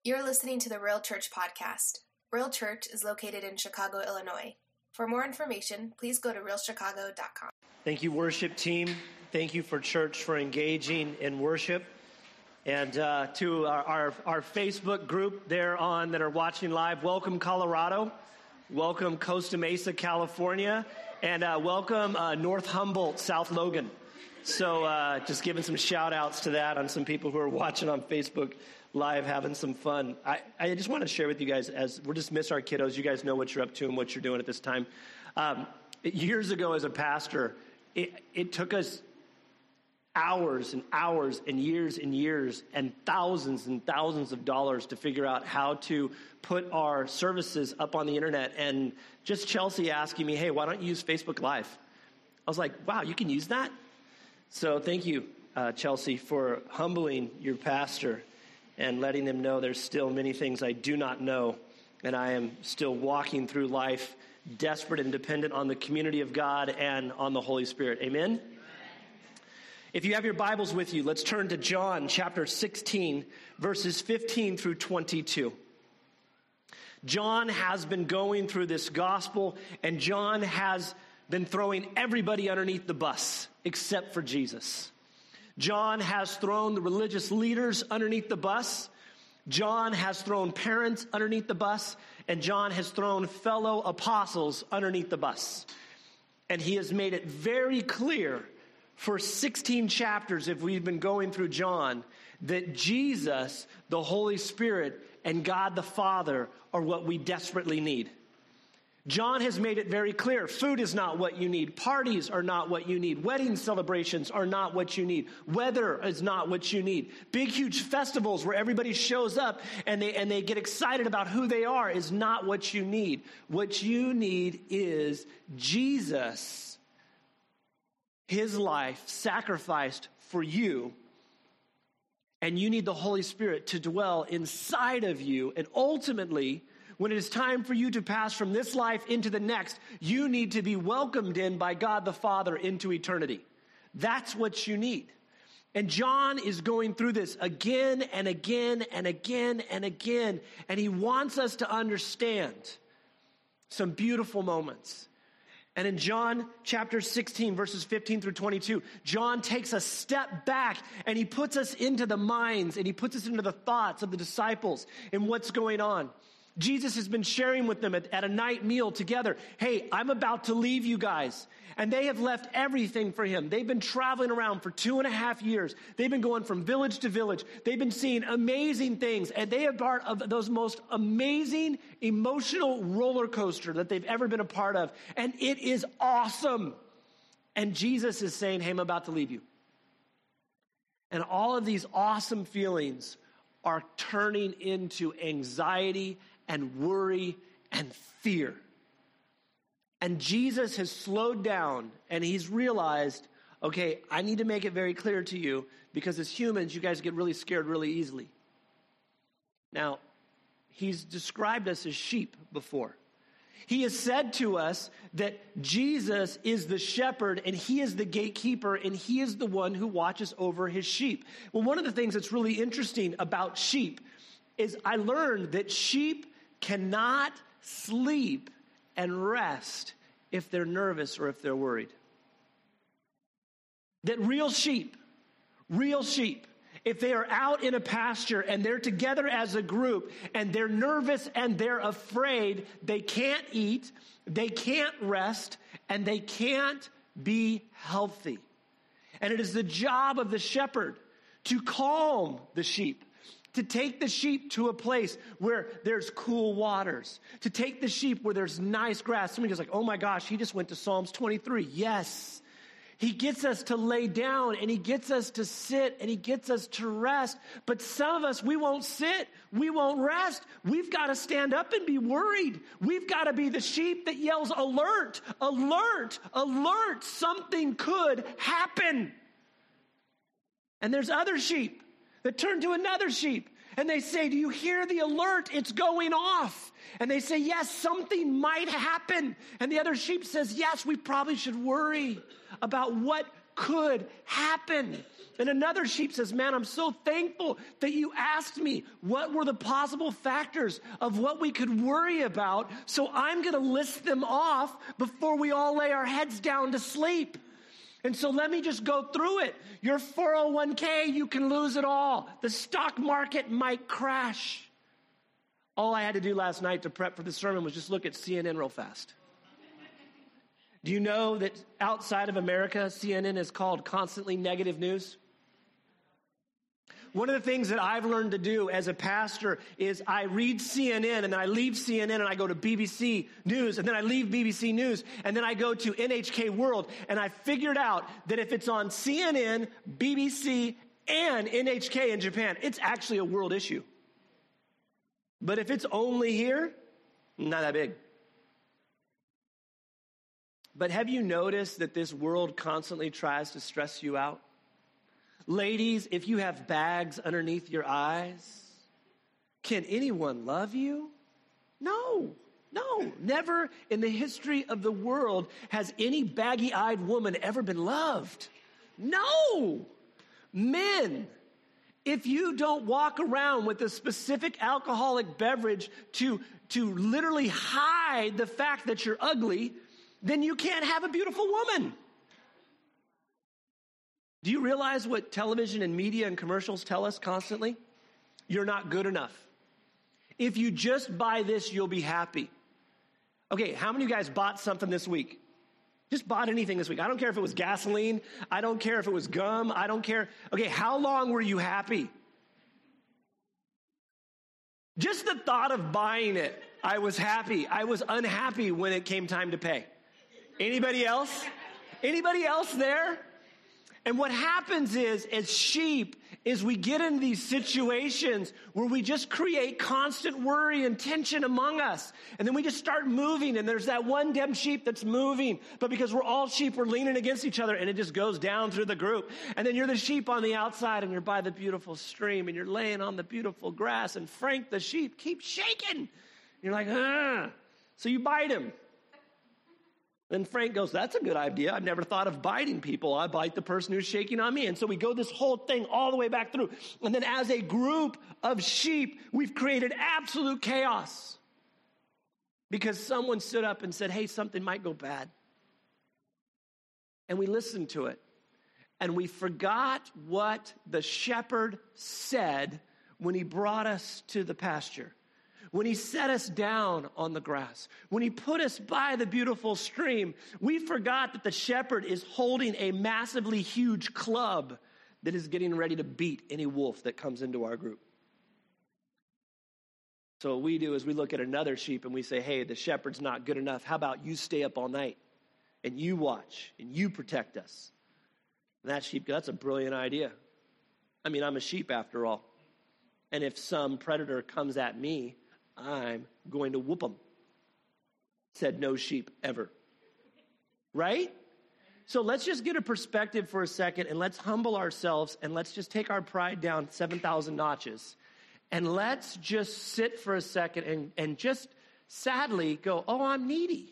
You're listening to the Real Church podcast. Real Church is located in Chicago, Illinois. For more information, please go to realchicago.com. Thank you, worship team. Thank you for church for engaging in worship. And to our Facebook group there that are watching live, welcome Colorado, welcome Costa Mesa, California, and welcome North Humboldt, South Logan. So just giving some shout outs to that on some people who are watching on Facebook Live, having some fun. I just want to share with you guys, as we're just miss our kiddos. You guys know what you're up to and what you're doing at this time. Years ago as a pastor, it took us hours and hours and years and thousands of dollars to figure out how to put our services up on the internet. And just Chelsea asking me, hey, why don't you use Facebook Live? I was like, wow, you can use that? So thank you, Chelsea, for humbling your pastor and letting them know there's still many things I do not know, and I am still walking through life desperate and dependent on the community of God and on the Holy Spirit. Amen? If you have your Bibles with you, let's turn to John chapter 16, verses 15 through 22. John has been going through this gospel, and John has been throwing everybody underneath the bus except for Jesus. John has thrown the religious leaders underneath the bus. John has thrown parents underneath the bus. And John has thrown fellow apostles underneath the bus. And he has made it very clear for 16 chapters, if we've been going through John, that Jesus, the Holy Spirit, and God the Father are what we desperately need. John has made it very clear. Food is not what you need. Parties are not what you need. Wedding celebrations are not what you need. Weather is not what you need. Big, huge festivals where everybody shows up and they get excited about who they are is not what you need. What you need is Jesus, his life sacrificed for you. And you need the Holy Spirit to dwell inside of you. And ultimately, when it is time for you to pass from this life into the next, you need to be welcomed in by God the Father into eternity. That's what you need. And John is going through this again and again and again and again. And he wants us to understand some beautiful moments. And in John chapter 16, verses 15 through 22, John takes a step back and he puts us into the minds and he puts us into the thoughts of the disciples and what's going on. Jesus has been sharing with them at a night meal together. Hey, I'm about to leave you guys. And they have left everything for him. They've been traveling around for 2.5 years. They've been going from village to village. They've been seeing amazing things. And they are part of those most amazing emotional roller coaster that they've ever been a part of. And it is awesome. And Jesus is saying, hey, I'm about to leave you. And all of these awesome feelings are turning into anxiety and worry and fear. And Jesus has slowed down and he's realized, okay, I need to make it very clear to you because as humans, you guys get really scared really easily. Now, he's described us as sheep before. He has said to us that Jesus is the shepherd and he is the gatekeeper and he is the one who watches over his sheep. Well, one of the things that's really interesting about sheep is I learned that sheep cannot sleep and rest if they're nervous or if they're worried. That real sheep, if they are out in a pasture and they're together as a group and they're nervous and they're afraid, they can't eat, they can't rest, and they can't be healthy. And it is the job of the shepherd to calm the sheep, to take the sheep to a place where there's cool waters, to take the sheep where there's nice grass. Somebody goes like, oh my gosh, he just went to Psalms 23. Yes. He gets us to lay down and he gets us to sit and he gets us to rest. But some of us, we won't sit. We won't rest. We've got to stand up and be worried. We've got to be the sheep that yells, alert, alert, alert. Something could happen. And there's other sheep that turn to another sheep and they say, do you hear the alert? It's going off. And they say, yes, something might happen. And the other sheep says, yes, we probably should worry about what could happen. And another sheep says, man, I'm so thankful that you asked me what were the possible factors of what we could worry about. So I'm going to list them off before we all lay our heads down to sleep. And so let me just go through it. Your 401k, you can lose it all. The stock market might crash. All I had to do last night to prep for the sermon was just look at CNN real fast. Do you know that outside of America, CNN is called constantly negative news? One of the things that I've learned to do as a pastor is I read CNN and then I leave CNN and I go to BBC News and then I leave BBC News and then I go to NHK World, and I figured out that if it's on CNN, BBC, and NHK in Japan, it's actually a world issue. But if it's only here, not that big. But have you noticed that this world constantly tries to stress you out? Ladies, if you have bags underneath your eyes, can anyone love you? No, never in the history of the world has any baggy-eyed woman ever been loved. No. Men, if you don't walk around with a specific alcoholic beverage to literally hide the fact that you're ugly, then you can't have a beautiful woman. Do you realize what television and media and commercials tell us constantly? You're not good enough. If you just buy this, you'll be happy. Okay, how many of you guys bought something this week? Just bought anything this week. I don't care if it was gasoline. I don't care if it was gum. I don't care. Okay, how long were you happy? Just the thought of buying it, I was happy. I was unhappy when it came time to pay. Anybody else? Anybody else there? And what happens is, as sheep, is we get in these situations where we just create constant worry and tension among us. And then we just start moving, and there's that one damn sheep that's moving. But because we're all sheep, we're leaning against each other, and it just goes down through the group. And then you're the sheep on the outside, and you're by the beautiful stream, and you're laying on the beautiful grass, and Frank, the sheep, keeps shaking. You're like, So you bite him. Then Frank goes, that's a good idea. I've never thought of biting people. I bite the person who's shaking on me. And so we go this whole thing all the way back through. And then as a group of sheep, we've created absolute chaos. Because someone stood up and said, hey, something might go bad. And we listened to it. And we forgot what the shepherd said when he brought us to the pasture. When he set us down on the grass, when he put us by the beautiful stream, we forgot that the shepherd is holding a massively huge club that is getting ready to beat any wolf that comes into our group. So what we do is we look at another sheep and we say, hey, the shepherd's not good enough. How about you stay up all night and you watch and you protect us? And that sheep, that's a brilliant idea. I mean, I'm a sheep after all. And if some predator comes at me, I'm going to whoop him. Said no sheep ever. Right? So let's just get a perspective for a second, and let's humble ourselves, and let's just take our pride down 7,000 notches. And let's just sit for a second and just sadly go, oh, I'm needy.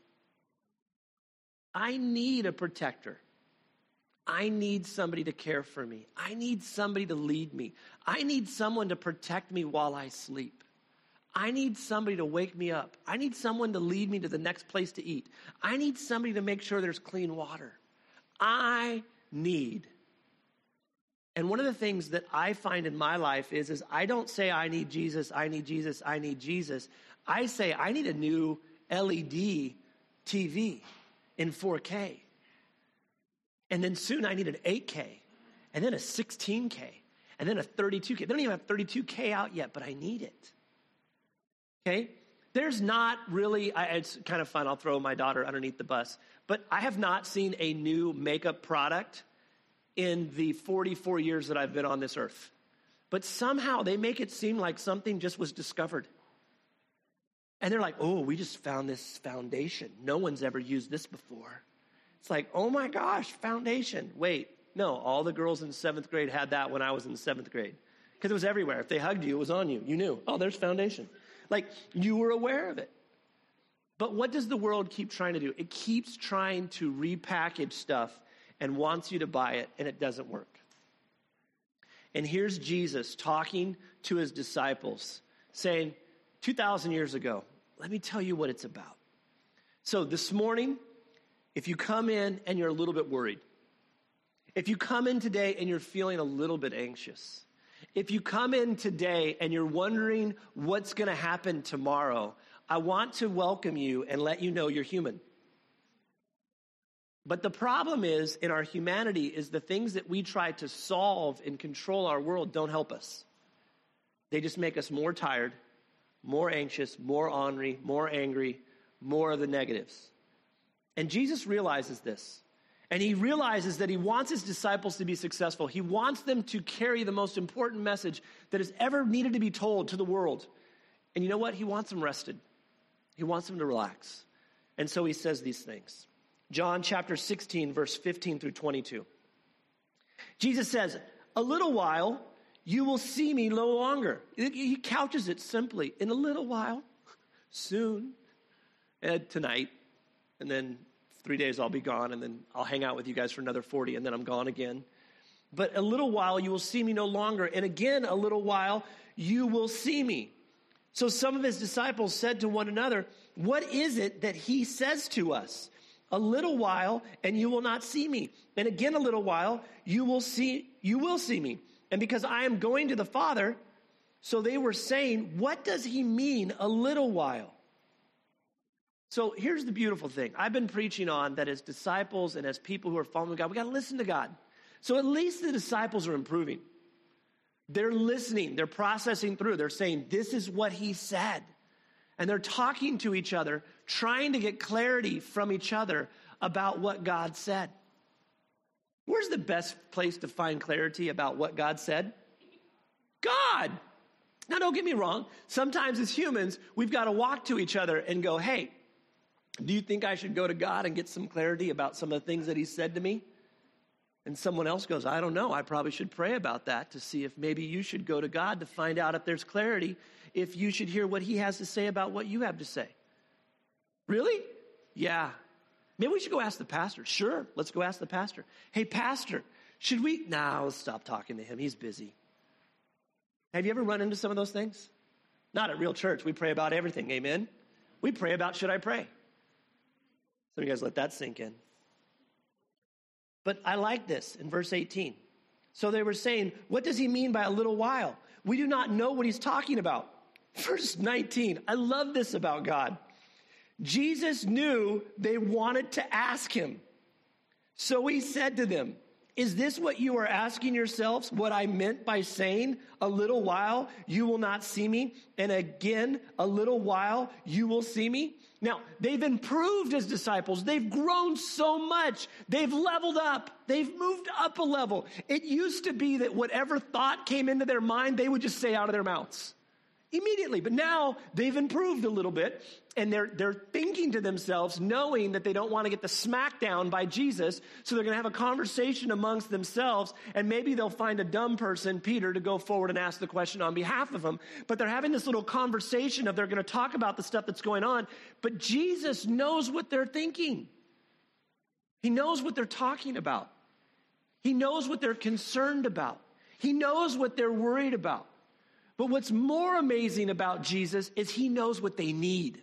I need a protector. I need somebody to care for me. I need somebody to lead me. I need someone to protect me while I sleep. I need somebody to wake me up. I need someone to lead me to the next place to eat. I need somebody to make sure there's clean water. I need. And one of the things that I find in my life is I don't say I need Jesus, I need Jesus, I need Jesus. I say I need a new LED TV in 4K. And then soon I need an 8K. And then a 16K. And then a 32K. They don't even have 32K out yet, but I need it. Okay, there's not really, it's kind of fun, I'll throw my daughter underneath the bus, but I have not seen a new makeup product in the 44 years that I've been on this earth. But somehow they make it seem like something just was discovered. And they're like, oh, we just found this foundation. No one's ever used this before. It's like, oh my gosh, foundation. Wait, no, all the girls in 7th grade had that when I was in 7th grade. Because it was everywhere. If they hugged you, it was on you. You knew, oh, there's foundation. Like, you were aware of it. But what does the world keep trying to do? It keeps trying to repackage stuff and wants you to buy it, and it doesn't work. And here's Jesus talking to his disciples, saying, 2,000 years ago, let me tell you what it's about. So this morning, if you come in and you're a little bit worried, if you come in today and you're feeling a little bit anxious, if you come in today and you're wondering what's going to happen tomorrow, I want to welcome you and let you know you're human. But the problem is, in our humanity, is the things that we try to solve and control our world don't help us. They just make us more tired, more anxious, more ornery, more angry, more of the negatives. And Jesus realizes this. And he realizes that he wants his disciples to be successful. He wants them to carry the most important message that has ever needed to be told to the world. And you know what? He wants them rested. He wants them to relax. And so he says these things. John chapter 16, verse 15 through 22. Jesus says, a little while, you will see me no longer. He couches it simply. In a little while, soon, tonight, and then 3 days I'll be gone, and then I'll hang out with you guys for another 40, and then I'm gone again. But a little while, you will see me no longer. And again, a little while, you will see me. So some of his disciples said to one another, what is it that he says to us? A little while, and you will not see me. And again, a little while, you will see me. And because I am going to the Father, so they were saying, what does he mean, a little while? So here's the beautiful thing. I've been preaching on that as disciples and as people who are following God, we got to listen to God. So at least the disciples are improving. They're listening. They're processing through. They're saying, this is what he said. And they're talking to each other, trying to get clarity from each other about what God said. Where's the best place to find clarity about what God said? God. Now, don't get me wrong. Sometimes as humans, we've got to walk to each other and go, hey, do you think I should go to God and get some clarity about some of the things that he said to me? And someone else goes, I don't know. I probably should pray about that to see if maybe you should go to God to find out if there's clarity, if you should hear what he has to say about what you have to say. Really? Yeah. Maybe we should go ask the pastor. Sure, let's go ask the pastor. Hey, pastor, should we? Nah, let's stop talking to him. He's busy. Have you ever run into some of those things? Not at Real Church. We pray about everything. Amen? We pray about should I pray? Some of you guys let that sink in. But I like this in verse 18. So they were saying, what does he mean by a little while? We do not know what he's talking about. Verse 19, I love this about God. Jesus knew they wanted to ask him. So he said to them, is this what you are asking yourselves, what I meant by saying, a little while you will not see me, and again, a little while you will see me? Now, they've improved as disciples. They've grown so much. They've leveled up. They've moved up a level. It used to be that whatever thought came into their mind, they would just say out of their mouths immediately. But now they've improved a little bit, and they're thinking to themselves, knowing that they don't want to get the smackdown by Jesus, so they're going to have a conversation amongst themselves, and maybe they'll find a dumb person, Peter, to go forward and ask the question on behalf of them. But they're having this little conversation of they're going to talk about the stuff that's going on, but Jesus knows what they're thinking. He knows what they're talking about. He knows what they're concerned about. He knows what they're worried about. But what's more amazing about Jesus is he knows what they need.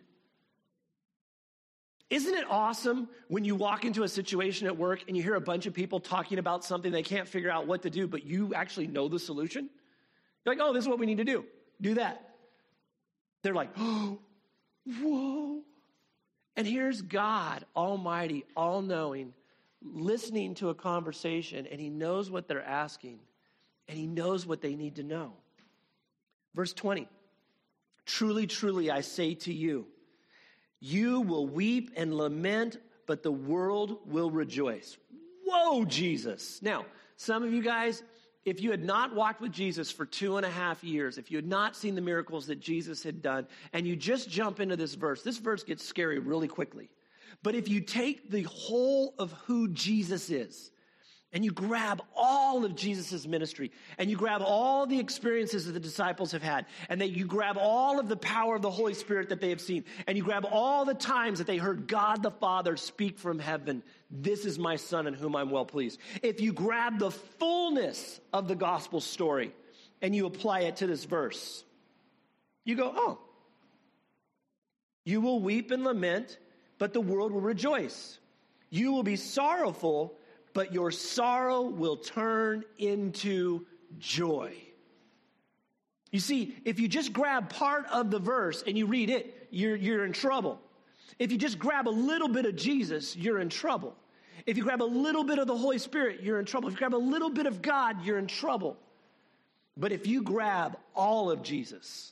Isn't it awesome when you walk into a situation at work and you hear a bunch of people talking about something they can't figure out what to do, but you actually know the solution? You're like, oh, this is what we need to do. Do that. They're like, oh, whoa. And here's God, almighty, all-knowing, listening to a conversation, and he knows what they're asking, and he knows what they need to know. Verse 20, truly, truly, I say to you, you will weep and lament, but the world will rejoice. Whoa, Jesus. Now, some of you guys, if you had not walked with Jesus for 2.5 years, if you had not seen the miracles that Jesus had done, and you just jump into this verse gets scary really quickly. But if you take the whole of who Jesus is, and you grab all of Jesus' ministry, and you grab all the experiences that the disciples have had, and that you grab all of the power of the Holy Spirit that they have seen, and you grab all the times that they heard God the Father speak from heaven, this is my Son in whom I'm well pleased. If you grab the fullness of the gospel story and you apply it to this verse, you go, oh, you will weep and lament, but the world will rejoice. You will be sorrowful, but your sorrow will turn into joy. You see, if you just grab part of the verse and you read it, you're in trouble. If you just grab a little bit of Jesus, you're in trouble. If you grab a little bit of the Holy Spirit, you're in trouble. If you grab a little bit of God, you're in trouble. But if you grab all of Jesus,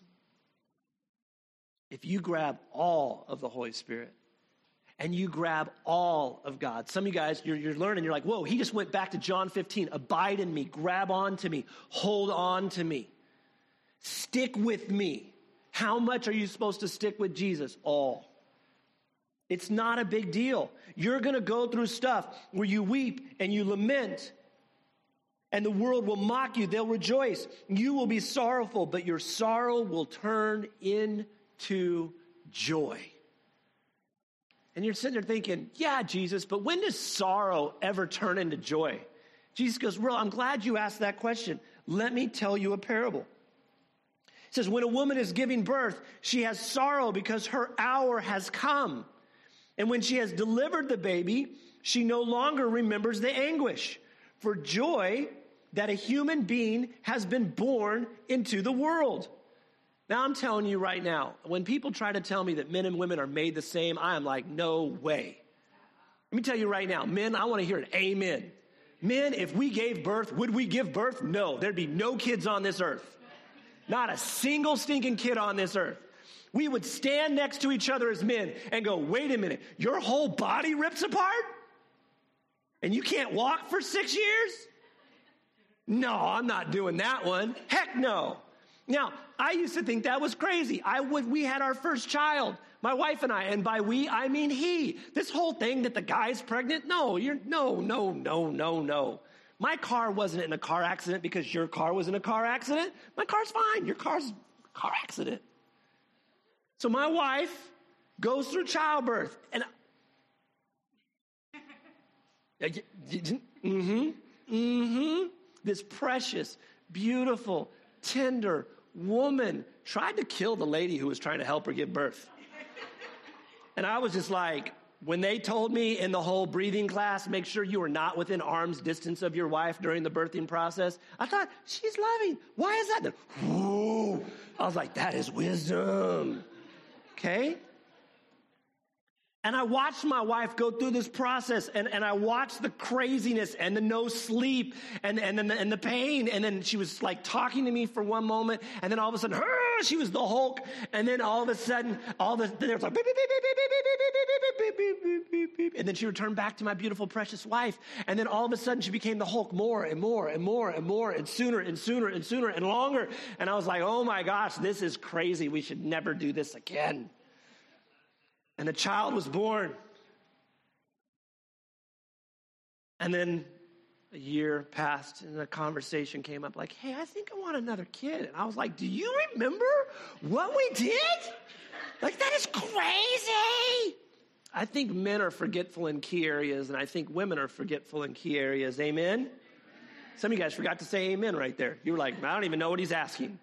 if you grab all of the Holy Spirit, and you grab all of God. Some of you guys, you're learning, you're like, whoa, he just went back to John 15. Abide in me, grab on to me, hold on to me. Stick with me. How much are you supposed to stick with Jesus? All. It's not a big deal. You're going to go through stuff where you weep and you lament, and the world will mock you. They'll rejoice. You will be sorrowful, but your sorrow will turn into joy. And you're sitting there thinking, yeah, Jesus, but when does sorrow ever turn into joy? Jesus goes, well, I'm glad you asked that question. Let me tell you a parable. It says, when a woman is giving birth, she has sorrow because her hour has come. And when she has delivered the baby, she no longer remembers the anguish for joy that a human being has been born into the world. Now, I'm telling you right now, when people try to tell me that men and women are made the same, I am like, no way. Let me tell you right now, men, I want to hear an amen. Men, if we gave birth, would we give birth? No, there'd be no kids on this earth. Not a single stinking kid on this earth. We would stand next to each other as men and go, wait a minute, your whole body rips apart? And you can't walk for 6 years? No, I'm not doing that one. Heck no. Now, I used to think that was crazy. We had our first child, my wife and I, and by we, I mean he. This whole thing that the guy's pregnant, no. My car wasn't in a car accident because your car was in a car accident. My car's fine. Your car's a car accident. So my wife goes through childbirth, and this precious, beautiful, tender woman tried to kill the lady who was trying to help her give birth. And I was just like, when they told me in the whole breathing class, make sure you are not within arm's distance of your wife during the birthing process, I thought, she's loving. Why is that? Whoa. I was like, that is wisdom. Okay? And I watched my wife go through this process, and I watched the craziness and the no sleep and the pain. And then she was like talking to me for one moment, and then all of a sudden, she was the Hulk. And then all of a sudden, there was like beep, beep, beep, beep, beep, beep, beep, beep, beep, beep, beep, beep. And then she returned back to my beautiful, precious wife. And then all of a sudden, she became the Hulk more and more and more and more and sooner and sooner and sooner and longer. And I was like, oh my gosh, this is crazy. We should never do this again. And the child was born. And then a year passed and the conversation came up like, hey, I think I want another kid. And I was like, do you remember what we did? Like, that is crazy. I think men are forgetful in key areas, and I think women are forgetful in key areas. Amen? Some of you guys forgot to say amen right there. You were like, I don't even know what he's asking.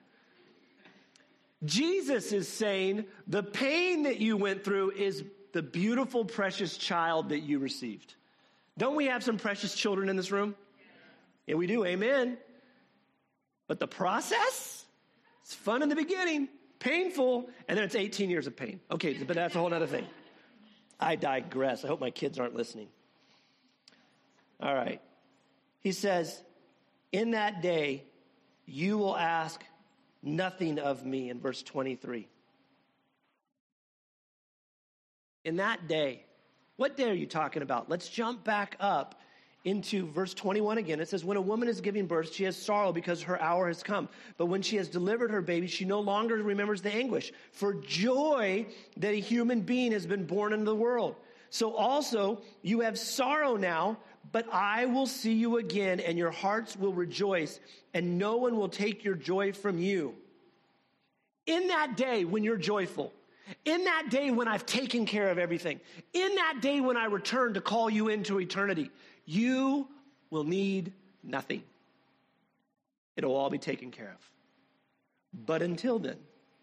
Jesus is saying the pain that you went through is the beautiful, precious child that you received. Don't we have some precious children in this room? Yeah, we do. Amen. But the process, it's fun in the beginning, painful, and then it's 18 years of pain. Okay, but that's a whole other thing. I digress. I hope my kids aren't listening. All right. He says, in that day, you will ask nothing of me, in verse 23. In that day, what day are you talking about? Let's jump back up into verse 21 again. It says, when a woman is giving birth, she has sorrow because her hour has come. But when she has delivered her baby, she no longer remembers the anguish for joy that a human being has been born into the world. So also you have sorrow now, But I will see you again, and your hearts will rejoice, and no one will take your joy from you. In that day when you're joyful, in that day when I've taken care of everything, in that day when I return to call you into eternity, you will need nothing. It'll all be taken care of. But until then,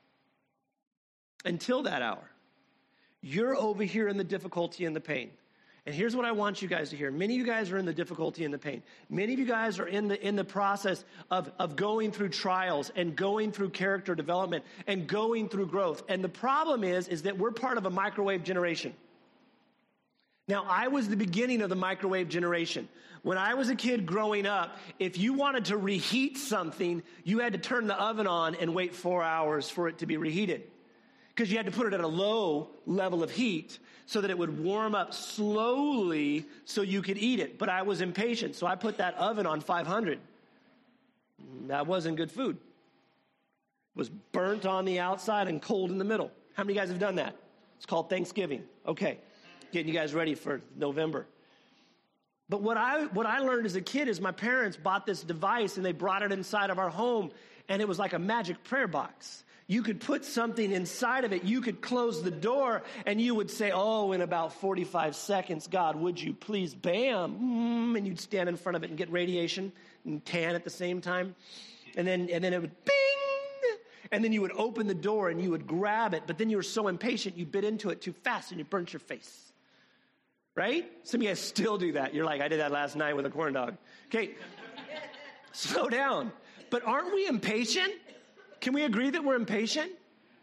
until that hour, you're over here in the difficulty and the pain. And here's what I want you guys to hear. Many of you guys are in the difficulty and the pain. Many of you guys are in the process of going through trials and going through character development and going through growth. And the problem is that we're part of a microwave generation. Now, I was the beginning of the microwave generation. When I was a kid growing up, if you wanted to reheat something, you had to turn the oven on and wait 4 hours for it to be reheated. Because you had to put it at a low level of heat so that it would warm up slowly so you could eat it. But I was impatient, so I put that oven on 500. That wasn't good food. It was burnt on the outside and cold in the middle. How many of you guys have done that? It's called Thanksgiving. Okay, getting you guys ready for November. But what I learned as a kid is my parents bought this device and they brought it inside of our home, and it was like a magic prayer box. You could put something inside of it. You could close the door and you would say, oh, in about 45 seconds, God, would you please, bam, and you'd stand in front of it and get radiation and tan at the same time. And then it would bing, and then you would open the door and you would grab it, but then you were so impatient, you bit into it too fast and you burnt your face. Right? Some of you guys still do that. You're like, I did that last night with a corn dog. Okay, slow down. But aren't we impatient? Can we agree that we're impatient?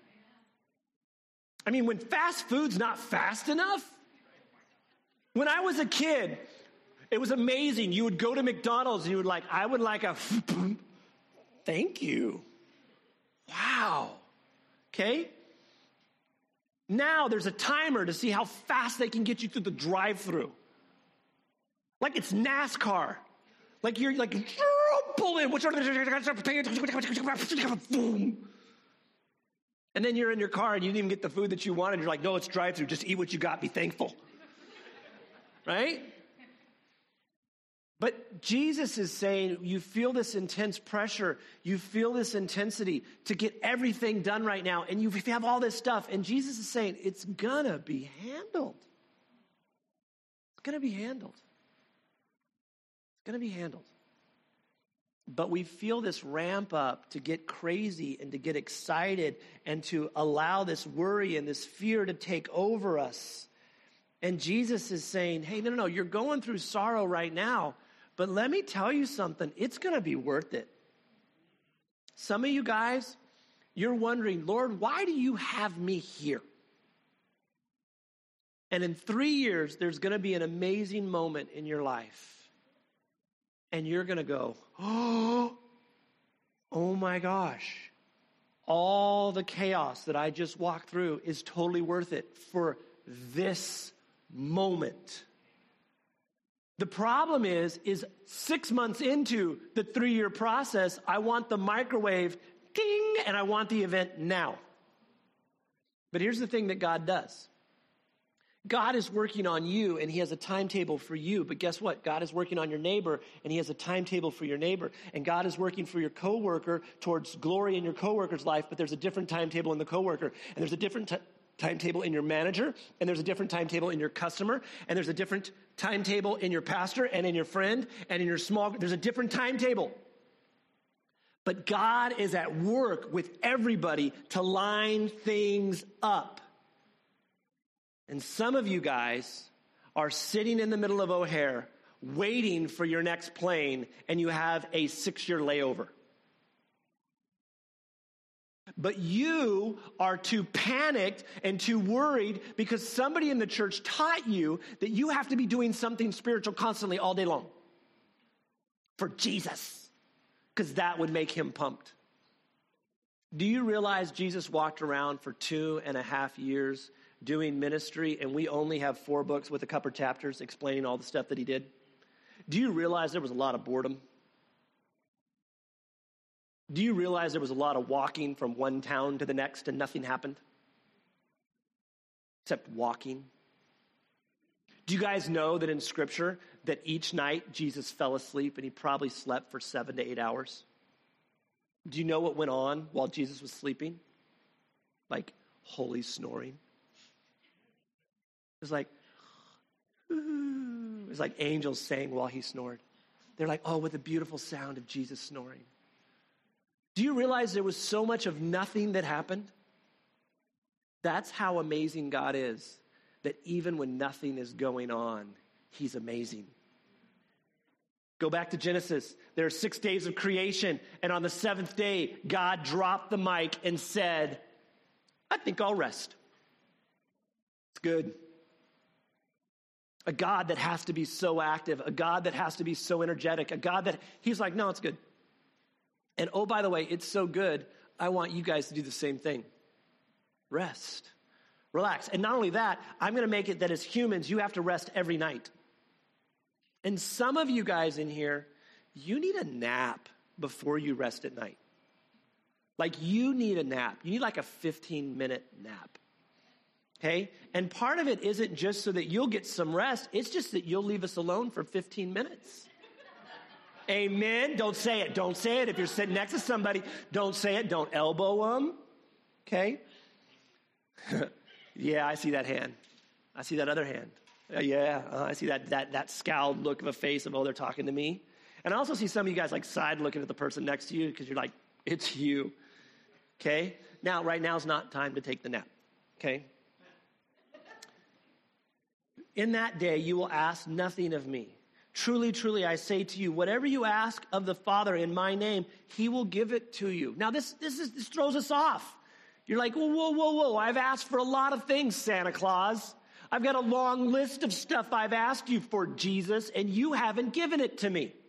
I mean, when fast food's not fast enough. When I was a kid, it was amazing. You would go to McDonald's and you would like, I would like a, thank you. Wow. Okay. Now there's a timer to see how fast they can get you through the drive-thru. Like it's NASCAR. Like you're like, pull in, boom. And then you're in your car and you didn't even get the food that you wanted. You're like, no, it's drive-thru. Just eat what you got. Be thankful. Right? But Jesus is saying, you feel this intense pressure. You feel this intensity to get everything done right now. And you have all this stuff. And Jesus is saying, it's going to be handled. It's going to be handled. It's going to be handled. But we feel this ramp up to get crazy and to get excited and to allow this worry and this fear to take over us. And Jesus is saying, hey, no, you're going through sorrow right now, but let me tell you something. It's going to be worth it. Some of you guys, you're wondering, Lord, why do you have me here? And in 3 years, there's going to be an amazing moment in your life. And you're going to go, oh my gosh, all the chaos that I just walked through is totally worth it for this moment. The problem is 6 months into the 3-year process, I want the microwave, ding, and I want the event now. But here's the thing that God does. God is working on you, and he has a timetable for you. But guess what? God is working on your neighbor, and he has a timetable for your neighbor. And God is working for your coworker towards glory in your coworker's life, but there's a different timetable in the coworker. And there's a different timetable in your manager, and there's a different timetable in your customer, and there's a different timetable in your pastor and in your friend and in your small group. There's a different timetable. But God is at work with everybody to line things up. And some of you guys are sitting in the middle of O'Hare waiting for your next plane, and you have a 6-year layover. But you are too panicked and too worried because somebody in the church taught you that you have to be doing something spiritual constantly all day long for Jesus, because that would make him pumped. Do you realize Jesus walked around for 2.5 years doing ministry, and we only have 4 books with a couple chapters explaining all the stuff that he did? Do you realize there was a lot of boredom? Do you realize there was a lot of walking from one town to the next and nothing happened? Except walking. Do you guys know that in Scripture that each night Jesus fell asleep and he probably slept for 7 to 8 hours? Do you know what went on while Jesus was sleeping? Like holy snoring. It was like angels sang while he snored. They're like, oh, with the beautiful sound of Jesus snoring. Do you realize there was so much of nothing that happened? That's how amazing God is, that even when nothing is going on, he's amazing. Go back to Genesis. There are 6 days of creation, and on the 7th day, God dropped the mic and said, I think I'll rest. It's good. A God that has to be so active, a God that has to be so energetic, a God that, he's like, no, it's good. And oh, by the way, it's so good, I want you guys to do the same thing. Rest. Relax. And not only that, I'm going to make it that as humans, you have to rest every night. And some of you guys in here, you need a nap before you rest at night. Like you need a nap. You need like a 15-minute nap. Okay? And part of it isn't just so that you'll get some rest. It's just that you'll leave us alone for 15 minutes. Amen. Don't say it. Don't say it. If you're sitting next to somebody, don't say it. Don't elbow them. Okay? Yeah, I see that hand. I see that other hand. I see that scowled look of a face of, oh, they're talking to me. And I also see some of you guys like side looking at the person next to you because you're like, it's you. Okay? Now, right now is not time to take the nap. Okay? In that day, you will ask nothing of me. Truly, truly, I say to you, whatever you ask of the Father in my name, he will give it to you. Now, this throws us off. You're like, whoa. I've asked for a lot of things, Santa Claus. I've got a long list of stuff I've asked you for, Jesus, and you haven't given it to me.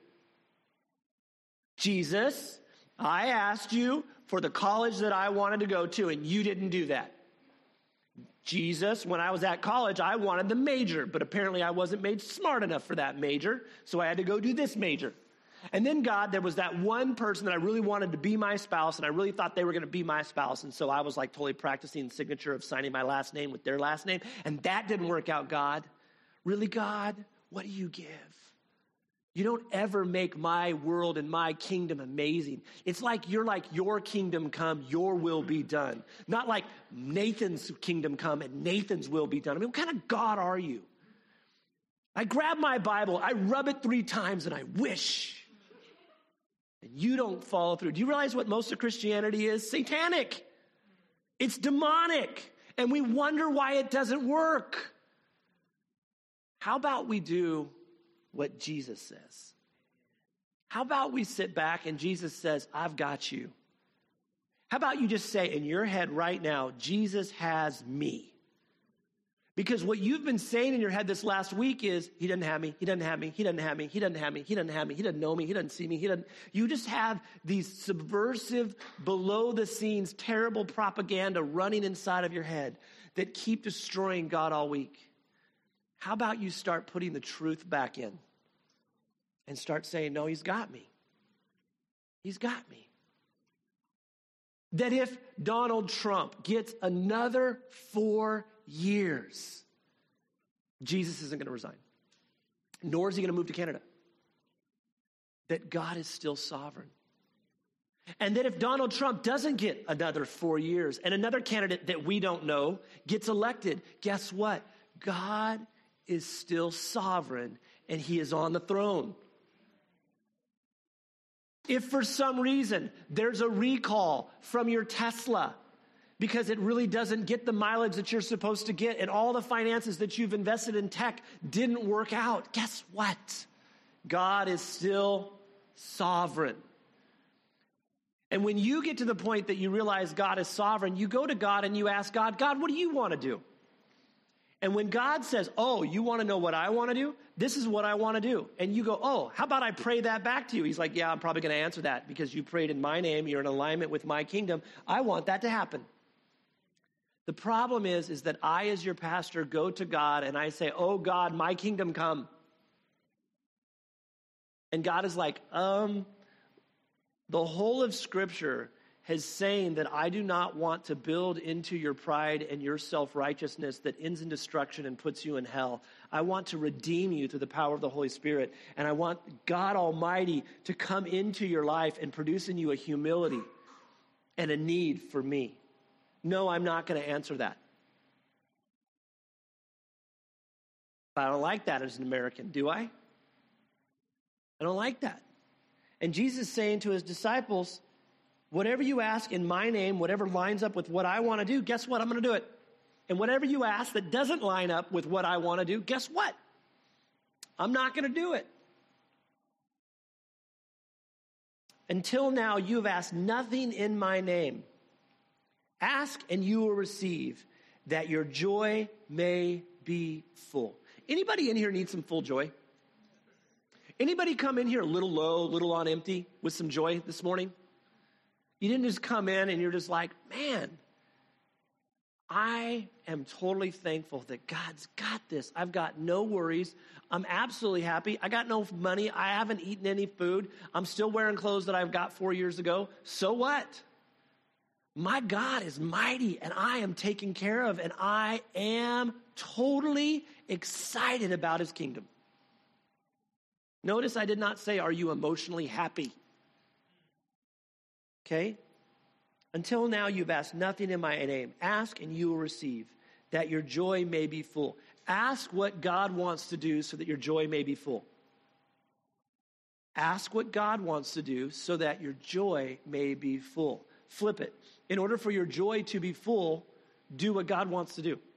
Jesus, I asked you for the college that I wanted to go to, and you didn't do that. Jesus, when I was at college, I wanted the major, but apparently I wasn't made smart enough for that major, so I had to go do this major. And then God, there was that one person that I really wanted to be my spouse, and I really thought they were going to be my spouse, and so I was like totally practicing the signature of signing my last name with their last name, and that didn't work out, God. Really, God, what do you give? You don't ever make my world and my kingdom amazing. It's like you're like, your kingdom come, your will be done. Not like Nathan's kingdom come and Nathan's will be done. I mean, what kind of God are you? I grab my Bible, I rub it 3 times, and I wish. And you don't follow through. Do you realize what most of Christianity is? Satanic. It's demonic. And we wonder why it doesn't work. How about we do what Jesus says? How about we sit back and Jesus says, I've got you. How about you just say in your head right now, Jesus has me? Because what you've been saying in your head this last week is, he doesn't have me, he doesn't have me, he doesn't have me, he doesn't have me, he doesn't have me, he doesn't know me, he doesn't see me, you just have these subversive, below the scenes, terrible propaganda running inside of your head that keep destroying God all week. How about you start putting the truth back in and start saying, no, he's got me. He's got me. That if Donald Trump gets another 4 years, Jesus isn't going to resign, nor is he going to move to Canada. That God is still sovereign. And that if Donald Trump doesn't get another 4 years and another candidate that we don't know gets elected, guess what? God is still sovereign and he is on the throne. If for some reason there's a recall from your Tesla because it really doesn't get the mileage that you're supposed to get and all the finances that you've invested in tech didn't work out, guess what? God is still sovereign. And when you get to the point that you realize God is sovereign, you go to God and you ask God, God, what do you want to do? And when God says, oh, you want to know what I want to do? This is what I want to do. And you go, oh, how about I pray that back to you? He's like, yeah, I'm probably going to answer that because you prayed in my name. You're in alignment with my kingdom. I want that to happen. The problem is that I, as your pastor, go to God and I say, oh, God, my kingdom come. And God is like, the whole of Scripture is saying that I do not want to build into your pride and your self-righteousness that ends in destruction and puts you in hell. I want to redeem you through the power of the Holy Spirit. And I want God Almighty to come into your life and produce in you a humility and a need for me. No, I'm not going to answer that. I don't like that as an American, do I? I don't like that. And Jesus is saying to his disciples, whatever you ask in my name, whatever lines up with what I want to do, guess what? I'm going to do it. And whatever you ask that doesn't line up with what I want to do, guess what? I'm not going to do it. Until now, you have asked nothing in my name. Ask and you will receive, that your joy may be full. Anybody in here need some full joy? Anybody come in here a little low, a little on empty with some joy this morning? You didn't just come in and you're just like, man, I am totally thankful that God's got this. I've got no worries. I'm absolutely happy. I got no money. I haven't eaten any food. I'm still wearing clothes that I've got 4 years ago. So what? My God is mighty and I am taken care of and I am totally excited about his kingdom. Notice I did not say, are you emotionally happy? Okay? Until now, you've asked nothing in my name. Ask and you will receive, that your joy may be full. Ask what God wants to do so that your joy may be full. Ask what God wants to do so that your joy may be full. Flip it. In order for your joy to be full, do what God wants to do.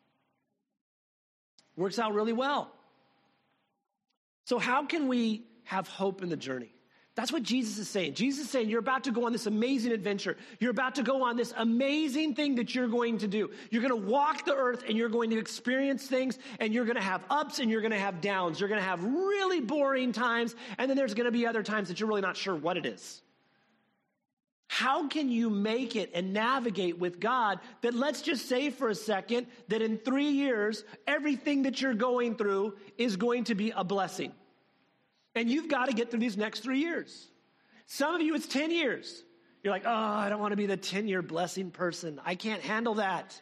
Works out really well. So how can we have hope in the journey? That's what Jesus is saying. Jesus is saying, you're about to go on this amazing adventure. You're about to go on this amazing thing that you're going to do. You're going to walk the earth and you're going to experience things and you're going to have ups and you're going to have downs. You're going to have really boring times and then there's going to be other times that you're really not sure what it is. How can you make it and navigate with God that, let's just say for a second, that in 3 years, everything that you're going through is going to be a blessing? And you've got to get through these next 3 years. Some of you, it's 10 years. You're like, oh, I don't want to be the 10-year blessing person. I can't handle that.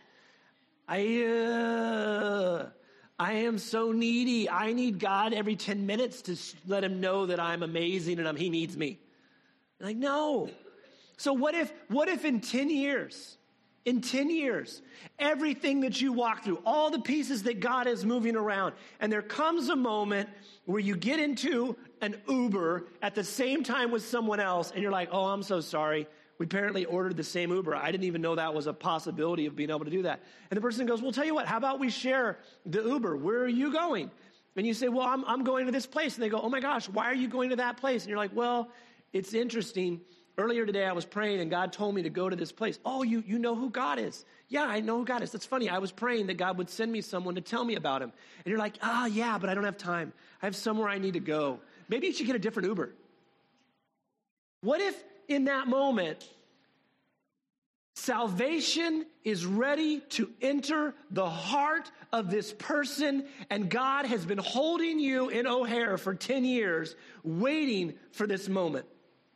I am so needy. I need God every 10 minutes to let him know that I'm amazing and he needs me. You're like, no. So what if in 10 years, everything that you walk through, all the pieces that God is moving around, and there comes a moment where you get into an Uber at the same time with someone else, and you're like, oh, I'm so sorry. We apparently ordered the same Uber. I didn't even know that was a possibility of being able to do that. And the person goes, well, tell you what, how about we share the Uber? Where are you going? And you say, well, I'm going to this place. And they go, oh my gosh, why are you going to that place? And you're like, well, it's interesting. Earlier today, I was praying, and God told me to go to this place. Oh, you know who God is. Yeah, I know who God is. That's funny. I was praying that God would send me someone to tell me about him. And you're like, yeah, but I don't have time. I have somewhere I need to go. Maybe you should get a different Uber. What if in that moment, salvation is ready to enter the heart of this person, and God has been holding you in O'Hare for 10 years, waiting for this moment?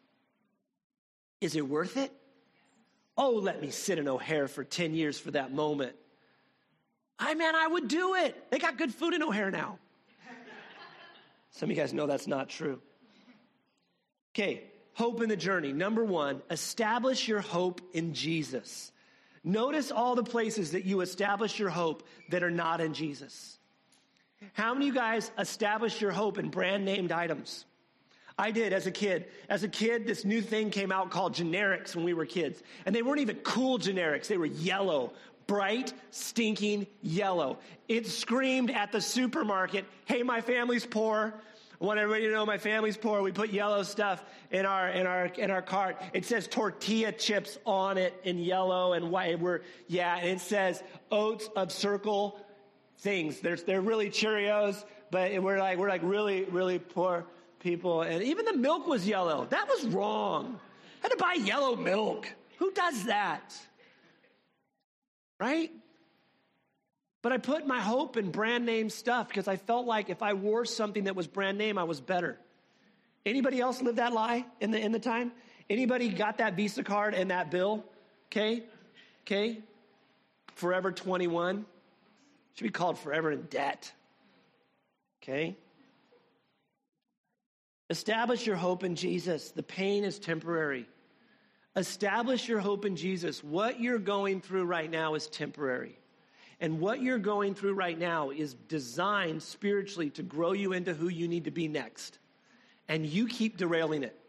Is it worth it? Oh, let me sit in O'Hare for 10 years for that moment. I would do it. They got good food in O'Hare now. Some of you guys know that's not true. Okay, hope in the journey. Number one, establish your hope in Jesus. Notice all the places that you establish your hope that are not in Jesus. How many of you guys establish your hope in brand named items? I did as a kid. As a kid, this new thing came out called generics when we were kids. And they weren't even cool generics. They were yellow, bright, stinking yellow. It screamed at the supermarket, hey, my family's poor. I want everybody to know my family's poor. We put yellow stuff in our cart. It says tortilla chips on it in yellow and white. And it says oats of circle things. They're really Cheerios, but we're like really, really poor people. And even the milk was yellow. That was wrong. I had to buy yellow milk. Who does that? Right? But I put my hope in brand name stuff because I felt like if I wore something that was brand name, I was better. Anybody else live that lie in the time? Anybody got that Visa card and that bill? Okay. Forever 21. Should be called Forever in Debt. Okay. Establish your hope in Jesus. The pain is temporary. Establish your hope in Jesus. What you're going through right now is temporary. And what you're going through right now is designed spiritually to grow you into who you need to be next. And you keep derailing it.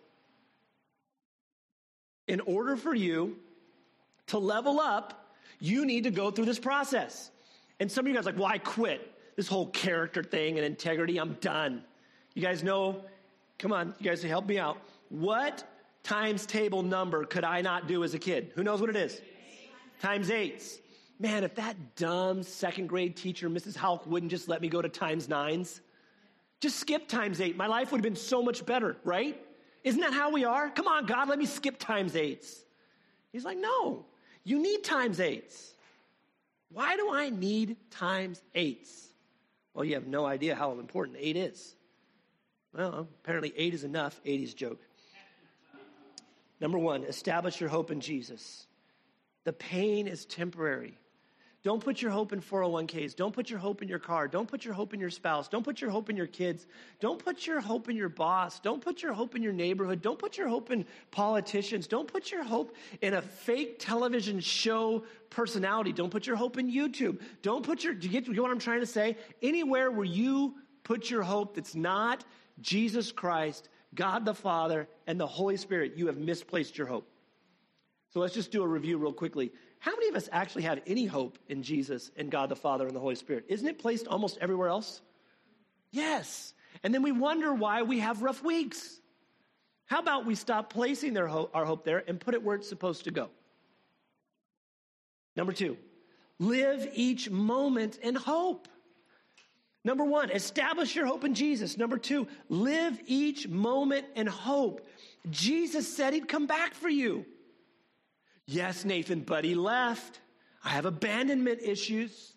In order for you to level up, you need to go through this process. And some of you guys are like, well, I quit this whole character thing and integrity. I'm done. You guys know, come on, you guys help me out. What times table number could I not do as a kid? Who knows what it is? Times eights. Man, if that dumb second grade teacher, Mrs. Houck, wouldn't just let me go to times nines, just skip times 8. My life would have been so much better, right? Isn't that how we are? Come on, God, let me skip times 8s. He's like, no, you need times 8s. Why do I need times 8s? Well, you have no idea how important 8 is. Well, apparently 8 is enough. 80s joke. Number 1, establish your hope in Jesus. The pain is temporary. Don't put your hope in 401ks. Don't put your hope in your car. Don't put your hope in your spouse. Don't put your hope in your kids. Don't put your hope in your boss. Don't put your hope in your neighborhood. Don't put your hope in politicians. Don't put your hope in a fake television show personality. Don't put your hope in YouTube. Do you get what I'm trying to say? Anywhere where you put your hope that's not Jesus Christ, God the Father, and the Holy Spirit, you have misplaced your hope. So let's just do a review real quickly. How many of us actually have any hope in Jesus and God the Father and the Holy Spirit? Isn't it placed almost everywhere else? Yes. And then we wonder why we have rough weeks. How about we stop placing our hope there and put it where it's supposed to go? Number 2, live each moment in hope. Number 1, establish your hope in Jesus. Number 2, live each moment in hope. Jesus said he'd come back for you. Yes, Nathan, but he left. I have abandonment issues.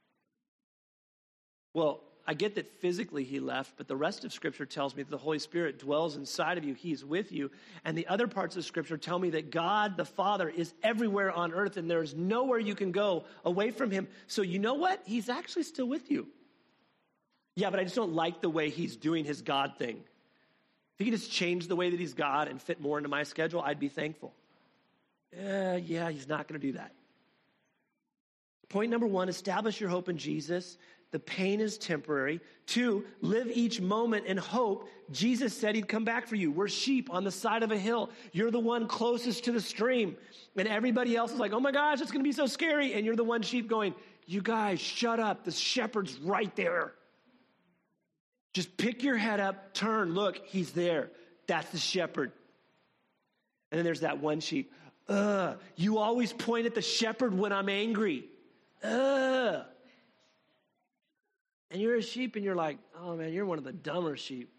Well, I get that physically he left, but the rest of Scripture tells me that the Holy Spirit dwells inside of you. He's with you. And the other parts of Scripture tell me that God the Father is everywhere on earth, and there's nowhere you can go away from him. So you know what? He's actually still with you. Yeah, but I just don't like the way he's doing his God thing. If he could just change the way that he's God and fit more into my schedule, I'd be thankful. Yeah, he's not going to do that. Point number 1, establish your hope in Jesus. The pain is temporary. 2, live each moment in hope. Jesus said he'd come back for you. We're sheep on the side of a hill. You're the one closest to the stream. And everybody else is like, oh my gosh, it's going to be so scary. And you're the one sheep going, you guys, shut up. The shepherd's right there. Just pick your head up, turn, look, he's there. That's the shepherd. And then there's that one sheep. You always point at the shepherd when I'm angry. And you're a sheep and you're like, oh man, you're one of the dumber sheep.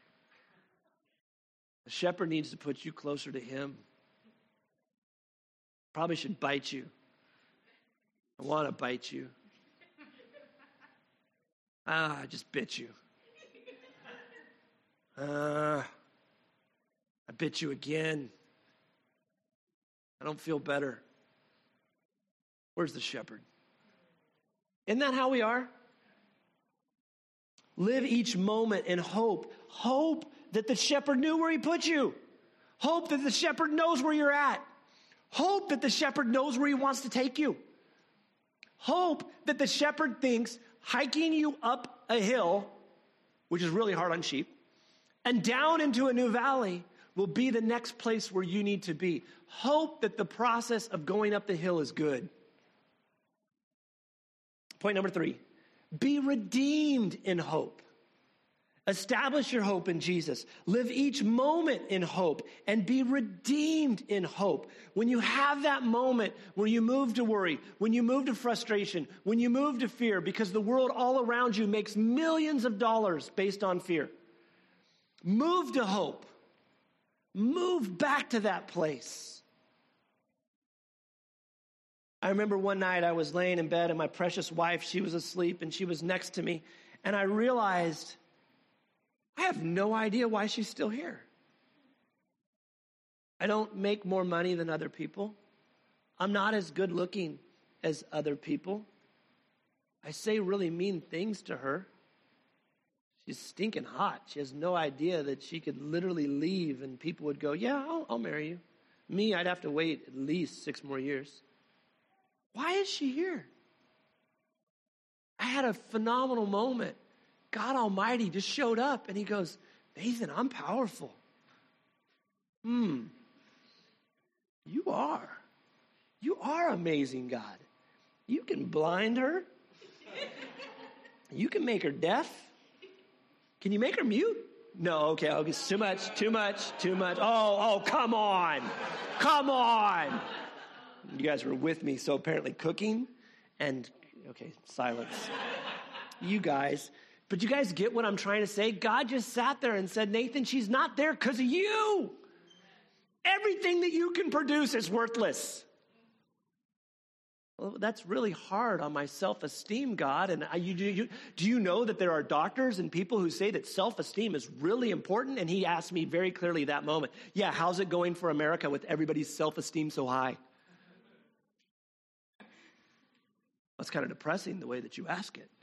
The shepherd needs to put you closer to him. Probably should bite you. I want to bite you. I just bit you. I bit you again. I don't feel better. Where's the shepherd? Isn't that how we are? Live each moment in hope. Hope that the shepherd knew where he put you. Hope that the shepherd knows where you're at. Hope that the shepherd knows where he wants to take you. Hope that the shepherd thinks hiking you up a hill, which is really hard on sheep, and down into a new valley will be the next place where you need to be. Hope that the process of going up the hill is good. Point number 3, be redeemed in hope. Establish your hope in Jesus. Live each moment in hope and be redeemed in hope. When you have that moment where you move to worry, when you move to frustration, when you move to fear, because the world all around you makes millions of dollars based on fear, move to hope. Move back to that place. I remember one night I was laying in bed and my precious wife, she was asleep and she was next to me. And I realized I have no idea why she's still here. I don't make more money than other people. I'm not as good looking as other people. I say really mean things to her. She's stinking hot. She has no idea that she could literally leave and people would go, yeah, I'll marry you. Me, I'd have to wait at least 6 more years. Why is she here? I had a phenomenal moment. God Almighty just showed up and he goes, Nathan, I'm powerful. You are. You are amazing, God. You can blind her. You can make her deaf. Can you make her mute? No, okay, it's too much. Oh, come on. Come on. You guys were with me, so apparently cooking and, okay, silence. You guys, but you guys get what I'm trying to say? God just sat there and said, Nathan, she's not there because of you. Everything that you can produce is worthless. Well, that's really hard on my self-esteem, God. And do you know that there are doctors and people who say that self-esteem is really important? And he asked me very clearly that moment, yeah, how's it going for America with everybody's self-esteem so high? That's kind of depressing the way that you ask it.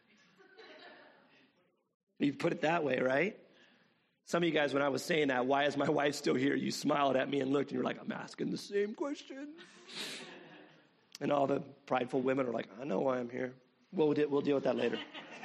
You put it that way, right? Some of you guys, when I was saying that, why is my wife still here? You smiled at me and looked and you're like, I'm asking the same question. And all the prideful women are like, I know why I'm here. We'll deal with that later.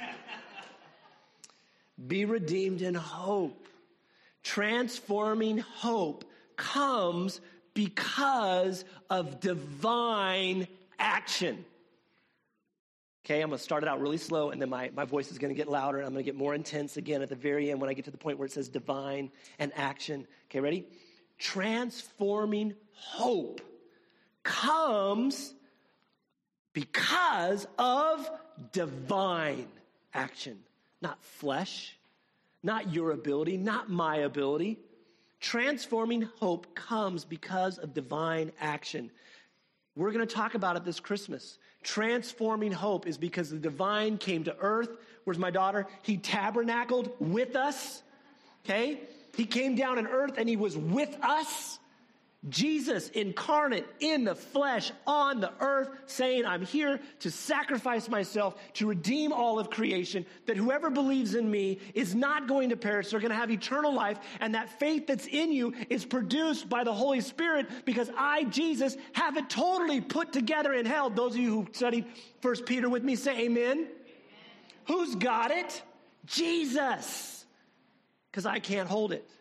Be redeemed in hope. Transforming hope comes because of divine action. Okay, I'm going to start it out really slow, and then my voice is going to get louder, and I'm going to get more intense again at the very end when I get to the point where it says divine and action. Okay, ready? Transforming hope comes because of divine action. Not flesh, not your ability, not my ability. Transforming hope comes because of divine action. We're going to talk about it this Christmas. Transforming hope is because the divine came to earth. Where's my daughter? He tabernacled with us. Okay? He came down on earth and he was with us. Jesus incarnate in the flesh on the earth saying, I'm here to sacrifice myself to redeem all of creation, that whoever believes in me is not going to perish. They're going to have eternal life. And that faith that's in you is produced by the Holy Spirit because I, Jesus, have it totally put together and held. Those of you who studied 1 Peter with me say amen. Amen. Who's got it? Jesus. Because I can't hold it.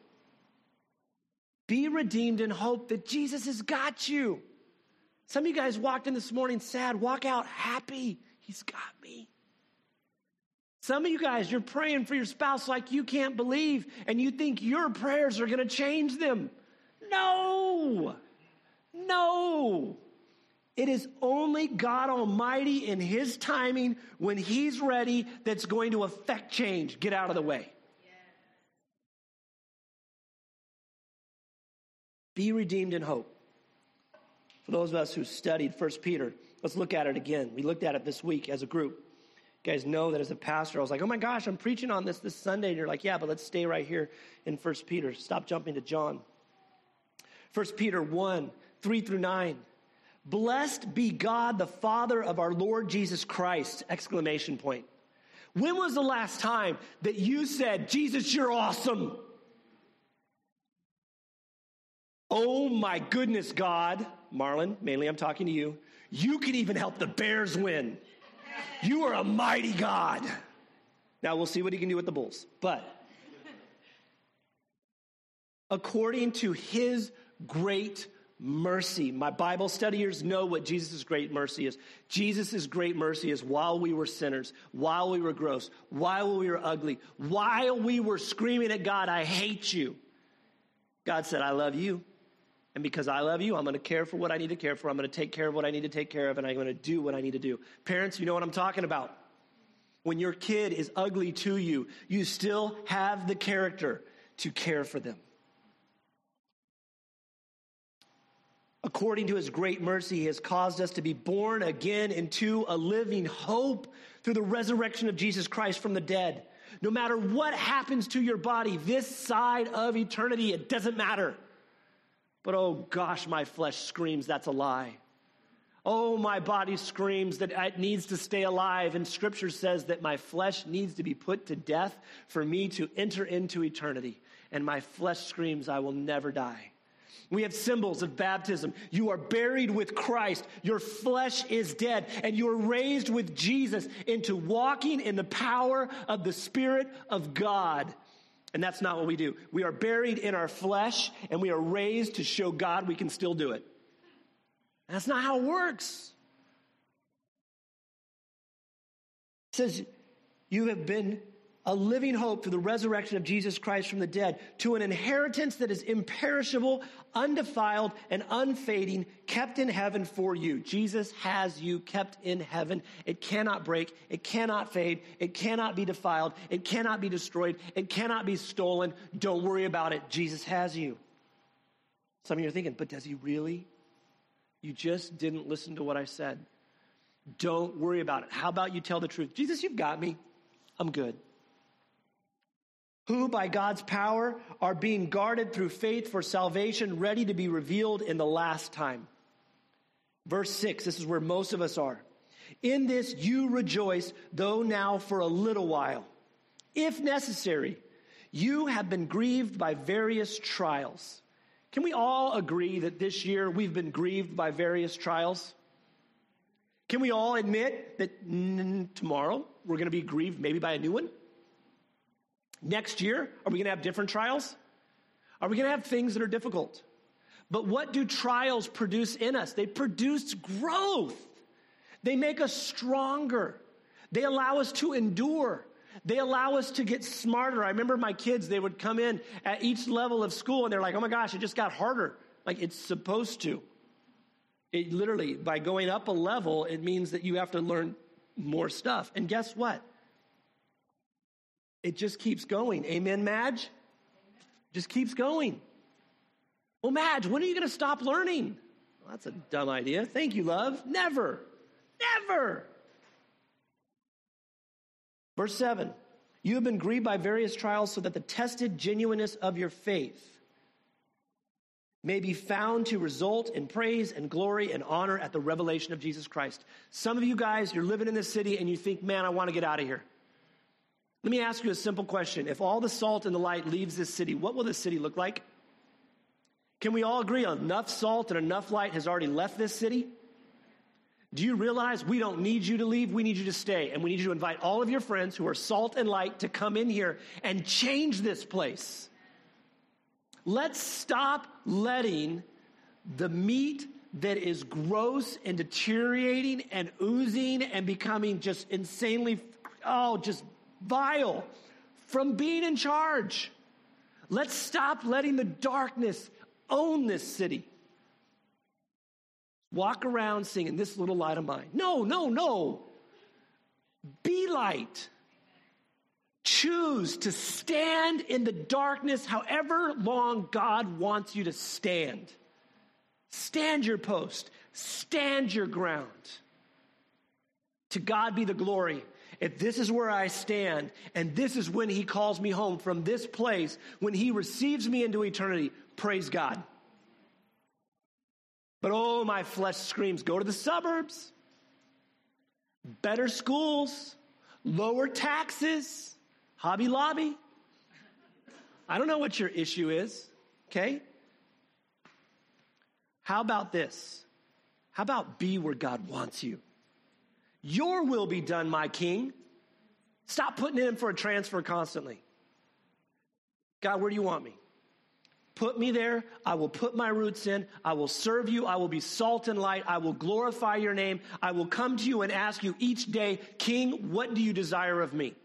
Be redeemed in hope that Jesus has got you. Some of you guys walked in this morning sad. Walk out happy. He's got me. Some of you guys, you're praying for your spouse like you can't believe, and you think your prayers are going to change them. No. It is only God Almighty in his timing when he's ready that's going to affect change. Get out of the way. Be redeemed in hope. For those of us who studied 1 Peter, let's look at it again. We looked at it this week as a group. You guys know that as a pastor, I was like, oh my gosh, I'm preaching on this Sunday. And you're like, yeah, but let's stay right here in 1 Peter. Stop jumping to John. 1 Peter 1, 3 through 9. Blessed be God, the Father of our Lord Jesus Christ! Exclamation point. When was the last time that you said, Jesus, you're awesome? Oh my goodness, God. Marlon, mainly I'm talking to you. You can even help the Bears win. You are a mighty God. Now we'll see what he can do with the Bulls. But according to his great mercy, my Bible studiers know what Jesus' great mercy is. Jesus' great mercy is while we were sinners, while we were gross, while we were ugly, while we were screaming at God, I hate you. God said, I love you. And because I love you, I'm going to care for what I need to care for. I'm going to take care of what I need to take care of, and I'm going to do what I need to do. Parents, you know what I'm talking about. When your kid is ugly to you, you still have the character to care for them. According to his great mercy, he has caused us to be born again into a living hope through the resurrection of Jesus Christ from the dead. No matter what happens to your body this side of eternity, it doesn't matter. But oh gosh, my flesh screams that's a lie. Oh, my body screams that it needs to stay alive. And Scripture says that my flesh needs to be put to death for me to enter into eternity. And my flesh screams, I will never die. We have symbols of baptism. You are buried with Christ. Your flesh is dead. And you are raised with Jesus into walking in the power of the Spirit of God. And that's not what we do. We are buried in our flesh, and we are raised to show God we can still do it. That's not how it works. It says, you have been a living hope through the resurrection of Jesus Christ from the dead, to an inheritance that is imperishable, undefiled, and unfading, kept in heaven for you. Jesus has you kept in heaven. It cannot break. It cannot fade. It cannot be defiled. It cannot be destroyed. It cannot be stolen. Don't worry about it. Jesus has you. Some of you are thinking, but does he really? You just didn't listen to what I said. Don't worry about it. How about you tell the truth? Jesus, you've got me. I'm good. Who by God's power are being guarded through faith for salvation, ready to be revealed in the last time. Verse 6, this is where most of us are. In this you rejoice, though now for a little while. If necessary, you have been grieved by various trials. Can we all agree that this year we've been grieved by various trials? Can we all admit that tomorrow we're going to be grieved maybe by a new one? Next year, are we going to have different trials? Are we going to have things that are difficult? But what do trials produce in us? They produce growth. They make us stronger. They allow us to endure. They allow us to get smarter. I remember my kids, they would come in at each level of school and they're like, oh my gosh, it just got harder. Like it's supposed to. It literally, by going up a level, it means that you have to learn more stuff. And guess what? It just keeps going. Amen, Madge? Just keeps going. Well, Madge, when are you going to stop learning? Well, that's a dumb idea. Thank you, love. Never. Never. Verse 7. You have been grieved by various trials so that the tested genuineness of your faith may be found to result in praise and glory and honor at the revelation of Jesus Christ. Some of you guys, you're living in this city and you think, man, I want to get out of here. Let me ask you a simple question. If all the salt and the light leaves this city, what will this city look like? Can we all agree on enough salt and enough light has already left this city? Do you realize we don't need you to leave? We need you to stay. And we need you to invite all of your friends who are salt and light to come in here and change this place. Let's stop letting the meat that is gross and deteriorating and oozing and becoming just insanely, just vile from being in charge. Let's stop letting the darkness own this city. Walk around singing, this little light of mine. No. Be light. Choose to stand in the darkness however long God wants you to stand. Stand your post. Stand your ground. To God be the glory. If this is where I stand, and this is when he calls me home from this place, when he receives me into eternity, praise God. But oh, my flesh screams, go to the suburbs, better schools, lower taxes, Hobby Lobby. I don't know what your issue is, okay? How about this? How about be where God wants you? Your will be done, my King. Stop putting in for a transfer constantly. God, where do you want me? Put me there. I will put my roots in. I will serve you. I will be salt and light. I will glorify your name. I will come to you and ask you each day, King, what do you desire of me?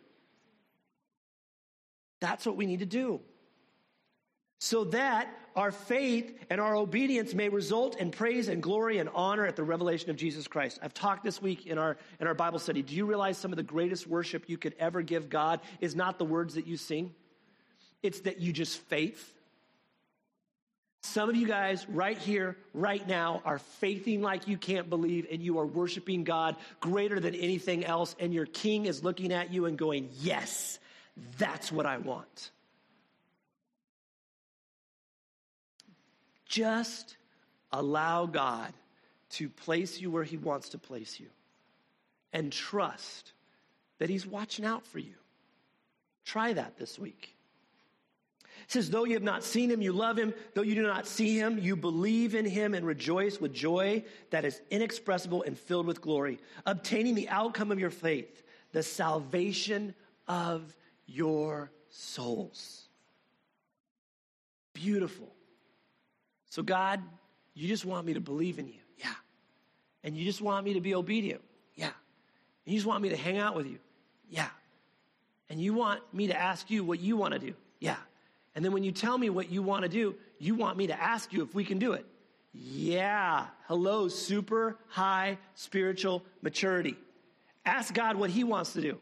That's what we need to do. So that our faith and our obedience may result in praise and glory and honor at the revelation of Jesus Christ. I've talked this week in our Bible study. Do you realize some of the greatest worship you could ever give God is not the words that you sing? It's that you just faith. Some of you guys right here, right now, are faithing like you can't believe, and you are worshiping God greater than anything else, and your King is looking at you and going, yes, that's what I want. Just allow God to place you where he wants to place you. And trust that he's watching out for you. Try that this week. It says, though you have not seen him, you love him. Though you do not see him, you believe in him and rejoice with joy that is inexpressible and filled with glory, obtaining the outcome of your faith, the salvation of your souls. Beautiful. So God, you just want me to believe in you. Yeah. And you just want me to be obedient. Yeah. And you just want me to hang out with you. Yeah. And you want me to ask you what you want to do. Yeah. And then when you tell me what you want to do, you want me to ask you if we can do it. Yeah. Hello, super high spiritual maturity. Ask God what he wants to do.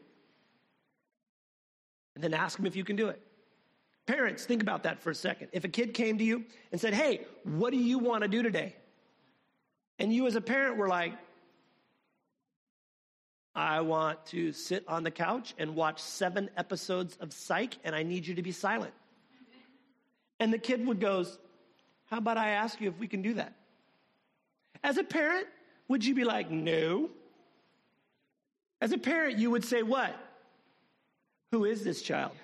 And then ask him if you can do it. Parents, think about that for a second. If a kid came to you and said, hey, what do you want to do today? And you as a parent were like, I want to sit on the couch and watch 7 episodes of Psych, and I need you to be silent. And the kid would goes, how about I ask you if we can do that? As a parent, would you be like, no? As a parent, you would say what? Who is this child?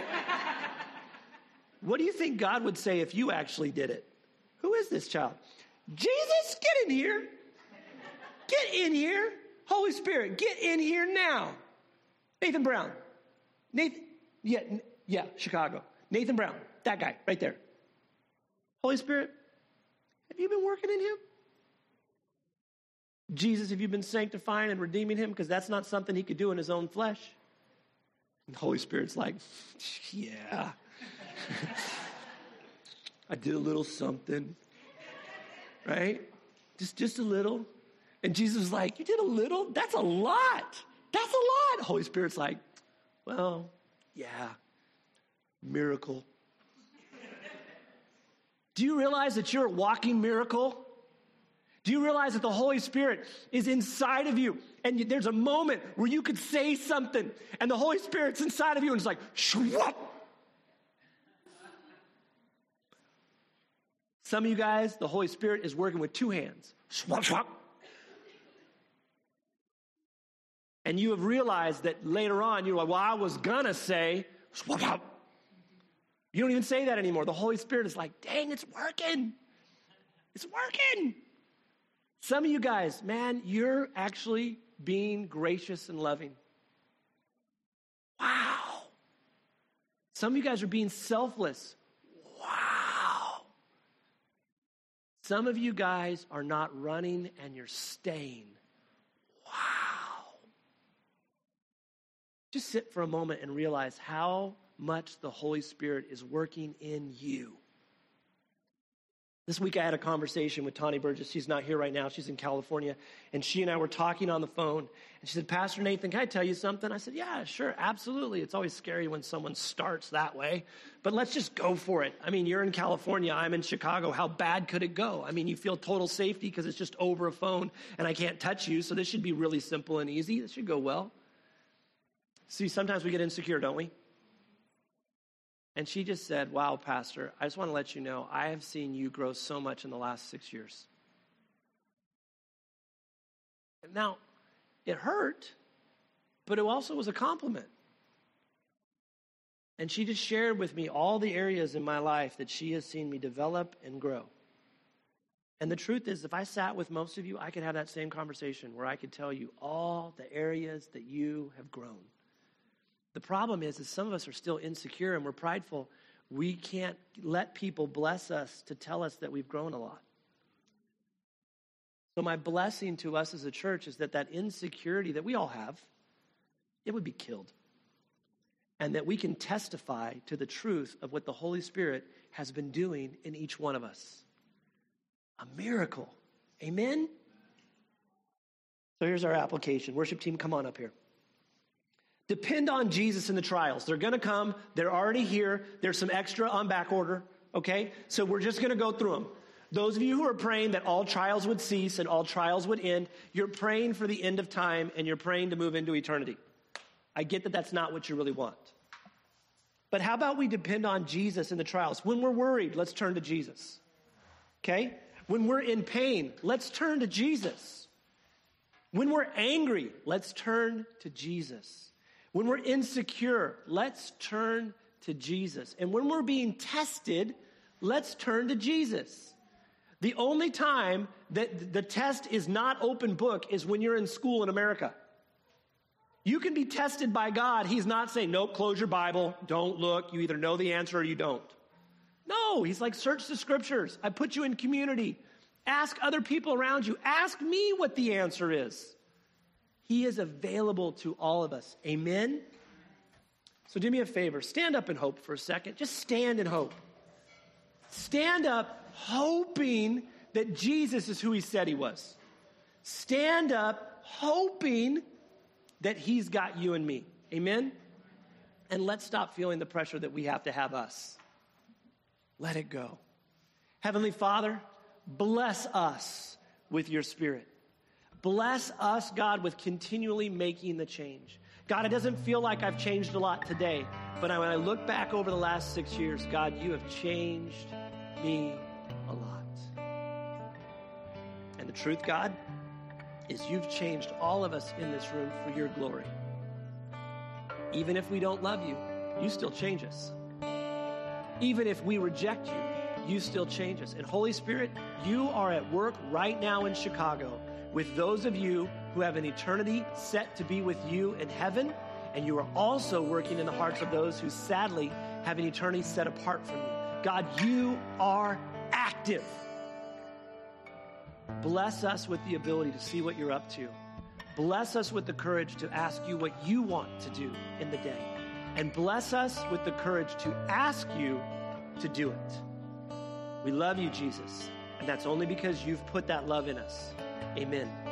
What do you think God would say if you actually did it? Who is this child? Jesus, get in here. Get in here. Holy Spirit, get in here now. Nathan Brown. Chicago. Nathan Brown, that guy right there. Holy Spirit, have you been working in him? Jesus, have you been sanctifying and redeeming him? Because that's not something he could do in his own flesh. And the Holy Spirit's like, yeah. I did a little something. Right? Just a little. And Jesus was like, you did a little? That's a lot. That's a lot. Holy Spirit's like, well, yeah, miracle. Do you realize that you're a walking miracle? Do you realize that the Holy Spirit is inside of you? And there's a moment where you could say something, and the Holy Spirit's inside of you, and it's like, shwap. Some of you guys, the Holy Spirit is working with 2 hands. Shwap, shwap. And you have realized that later on, you're like, well, I was going to say, swap, swap. You don't even say that anymore. The Holy Spirit is like, dang, it's working. It's working. Some of you guys, man, you're actually being gracious and loving. Wow. Some of you guys are being selfless. Wow. Some of you guys are not running and you're staying. Just sit for a moment and realize how much the Holy Spirit is working in you. This week I had a conversation with Tani Burgess. She's not here right now. She's in California. And she and I were talking on the phone. And she said, Pastor Nathan, can I tell you something? I said, yeah, sure, absolutely. It's always scary when someone starts that way. But let's just go for it. I mean, you're in California. I'm in Chicago. How bad could it go? I mean, you feel total safety because it's just over a phone and I can't touch you. So this should be really simple and easy. This should go well. See, sometimes we get insecure, don't we? And she just said, wow, Pastor, I just want to let you know, I have seen you grow so much in the last 6 years. Now, it hurt, but it also was a compliment. And she just shared with me all the areas in my life that she has seen me develop and grow. And the truth is, if I sat with most of you, I could have that same conversation where I could tell you all the areas that you have grown. The problem is some of us are still insecure and we're prideful. We can't let people bless us to tell us that we've grown a lot. So my blessing to us as a church is that insecurity that we all have, it would be killed. And that we can testify to the truth of what the Holy Spirit has been doing in each one of us. A miracle. Amen? So here's our application. Worship team, come on up here. Depend on Jesus in the trials. They're going to come. They're already here. There's some extra on back order, okay? So we're just going to go through them. Those of you who are praying that all trials would cease and all trials would end, you're praying for the end of time and you're praying to move into eternity. I get that that's not what you really want. But how about we depend on Jesus in the trials? When we're worried, let's turn to Jesus. Okay? When we're in pain, let's turn to Jesus. When we're angry, let's turn to Jesus. When we're insecure, let's turn to Jesus. And when we're being tested, let's turn to Jesus. The only time that the test is not open book is when you're in school in America. You can be tested by God. He's not saying, nope, close your Bible, don't look. You either know the answer or you don't. No, he's like, search the scriptures. I put you in community. Ask other people around you. Ask me what the answer is. He is available to all of us. Amen? So do me a favor. Stand up in hope for a second. Just stand in hope. Stand up hoping that Jesus is who he said he was. Stand up hoping that he's got you and me. Amen? And let's stop feeling the pressure that we have to have us. Let it go. Heavenly Father, bless us with your Spirit. Bless us, God, with continually making the change. God, it doesn't feel like I've changed a lot today, but when I look back over the last 6 years, God, you have changed me a lot. And the truth, God, is you've changed all of us in this room for your glory. Even if we don't love you, you still change us. Even if we reject you, you still change us. And Holy Spirit, you are at work right now in Chicago with those of you who have an eternity set to be with you in heaven, and you are also working in the hearts of those who sadly have an eternity set apart from you. God, you are active. Bless us with the ability to see what you're up to. Bless us with the courage to ask you what you want to do in the day. And bless us with the courage to ask you to do it. We love you, Jesus, and that's only because you've put that love in us. Amen.